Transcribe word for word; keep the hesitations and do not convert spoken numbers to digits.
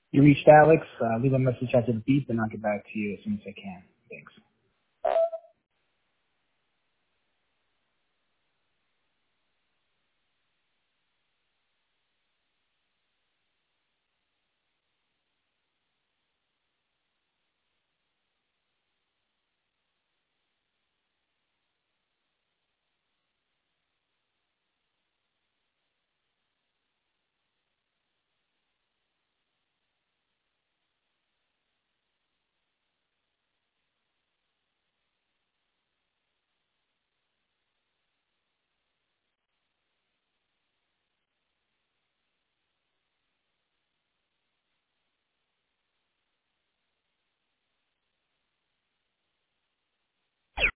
You reached Alex. Uh, leave a message after the beep, and I'll get back to you as soon as I can. Thanks.